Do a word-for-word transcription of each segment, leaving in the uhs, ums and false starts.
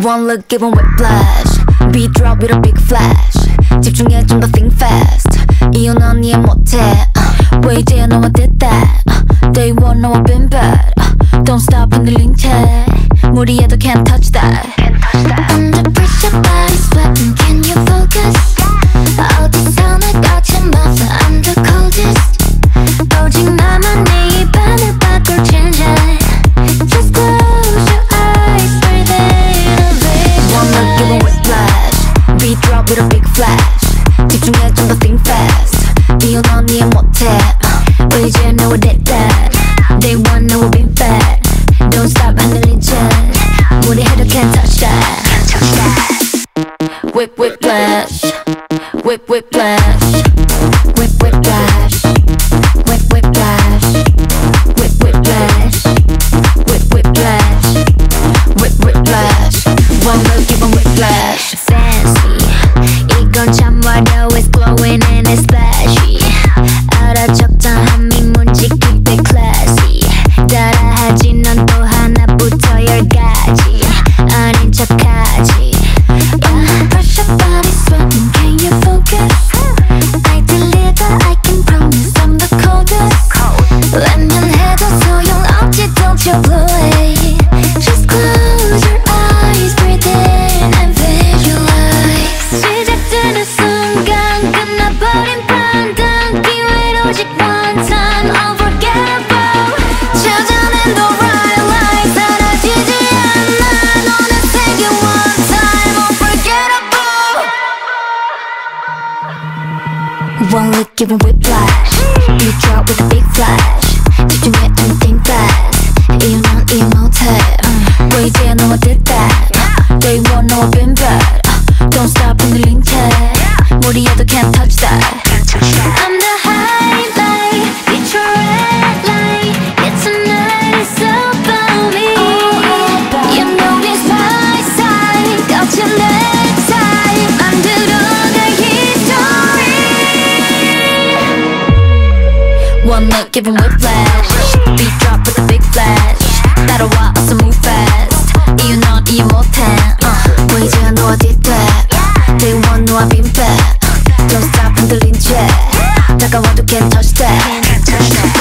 One look give 'em whiplash. Beat drop with a big flash. 집중해 좀 더 think fast. 이혼 넌 이해 못해. uh, 왜 이제야 너와 did that. uh, Day one 너와 been bad. uh, Don't stop 흔들린 채 무리해도 can't touch that. Under pressure body sweating can you focus. 어디서 날 거침없어 I'm the coldest. 오직 나만 네 입안을 바꿀 change it. Just close your eyes breathe in a vision. One look give 'em whiplash. Beat drop with a big flash. 집중해 좀 더 think fast. 이혼 넌 이해 못해. uh, 왜 이제야 너와 did that. Day one 너와 been bad. Don't stop 흔들린 채 무리해도 can't touch that. Whip whip flash. Whip whip flash. Whip whip flash. Whip whip flash. Whip whip flash. Whip whip flash. Whip whip flash. One look give 'em whiplash. Fancy 이건 참 화려 it's glowing and it's flashy. 알아 적당함이 뭔지 keep it classy. 따라하지 넌 또 하나부터 열까지 아닌 척하지. Under pressure body sweating can you focus. I deliver I can promise I'm the coldest. 외면해도 소용없지 don't you blow it. Just close your eyes breathe in and visualize. 시작되는 순간 끝나버린 판단 기회는 오직 one time unforgettable. 찾아낸 the right light 사라지지 않아 너는 세계 one time unforgettable. One look give 'em whiplash. Beat drop with a big flash. 집중해 좀 think fast. 이혼 넌 이해 못해. uh, 왜 이제야 너와 did that. uh, Day one 너와 been bad. uh, Don't stop 흔들린 채 무리해도 can't touch that. I'm the highlight, it's your red light. It's tonight, it's about me. You know it's my side, 거친 내 side. 만들어갈 history. One look give 'em whiplash. Beat drop with a big flash. 따라와 어서 move fast. 이혼 넌 이해 못해. uh, 왜 이제야 너와 did that. Day one 너와 been bad. uh, Don't stop 흔들린 채 다가와도 can't touch that.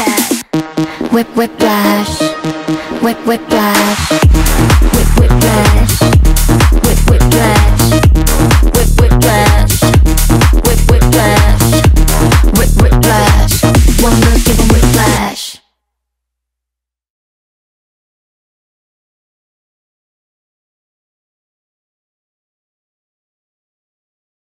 Whip whip flash. Whip whip flash. Whip whip flash.